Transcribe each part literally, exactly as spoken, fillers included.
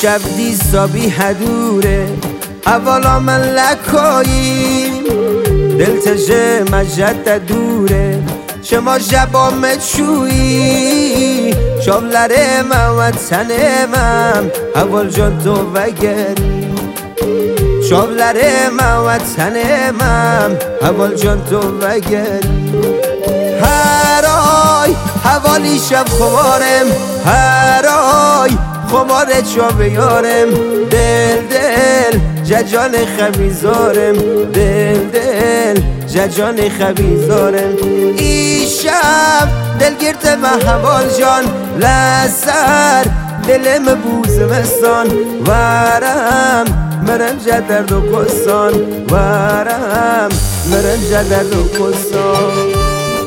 شب دیسا بی هدوره اولا من لکاییم دل تجه مجد دوره شما جبا مچویی شاملره من و تنمم اول جان تو وگری شاملره من و تنمم اول جان تو وگری هر آی حوالی شب خمارم هر آی خماره چا بیارم دل دل ججان خمیزارم دل دل ججان خمیزارم ای شب دل گرت من حوال جان لسر دلم بوز مستان ورم مرم جدر و کسان ورم مرم جدر و کسان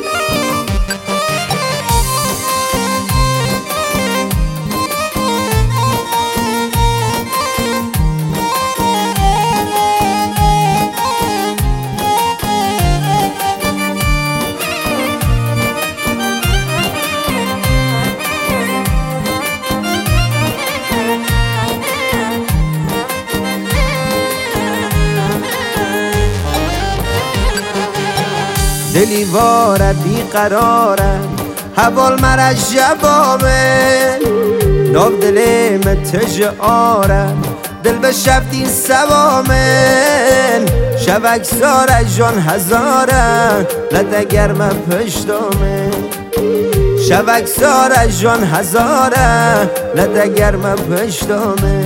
دلی واره بیقراره حوال مرا جوامه ناف دلی متج آره دل به شب دین سوامن شبک ساره جان هزاره لدگر من پشتامه شبک ساره جان هزاره لدگر من پشتامه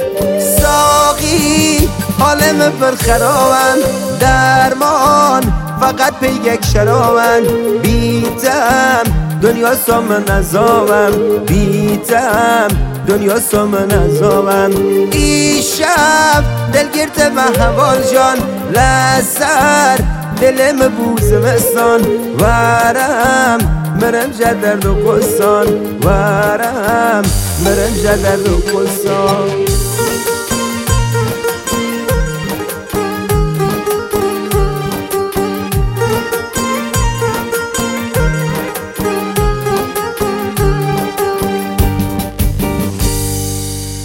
ساقی حالم پر خرابن درمان فقط پی یک شرابن بیتم دنیا سام نزامم بیتم دنیا سام نزامم ای شب دل گرت من حوال جان لسر دلم بوز مستان ورم مرم جدر و کسان ورم مرم جدر و کسان